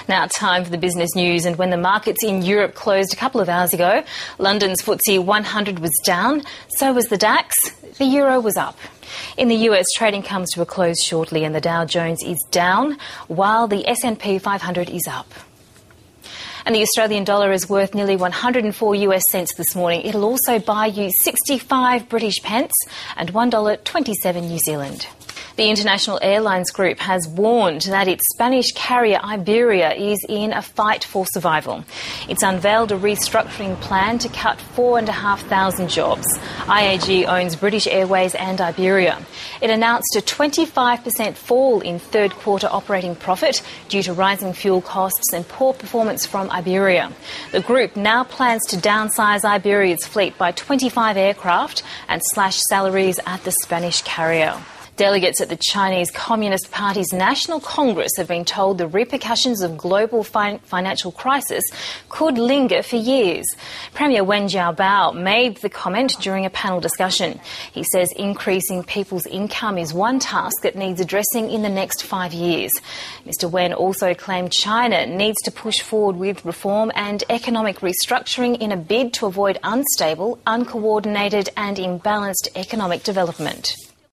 Now, time for the business news. And when the markets in Europe closed a couple of hours ago, London's FTSE 100 was down, so was the DAX. The euro was up. In the US, trading comes to a close shortly and the Dow Jones is down, while the S&P 500 is up. And the Australian dollar is worth nearly 104 US cents this morning. It'll also buy you 65 British pence and $1.27 New Zealand. The International Airlines Group has warned that its Spanish carrier Iberia is in a fight for survival. It's unveiled a restructuring plan to cut 4,500 jobs. IAG owns British Airways and Iberia. It announced a 25% fall in third quarter operating profit due to rising fuel costs and poor performance from Iberia. The group now plans to downsize Iberia's fleet by 25 aircraft and slash salaries at the Spanish carrier. Delegates at the Chinese Communist Party's National Congress have been told the repercussions of global financial crisis could linger for years. Premier Wen Jiabao made the comment during a panel discussion. He says increasing people's income is one task that needs addressing in the next 5 years. Mr. Wen also claimed China needs to push forward with reform and economic restructuring in a bid to avoid unstable, uncoordinated and imbalanced economic development.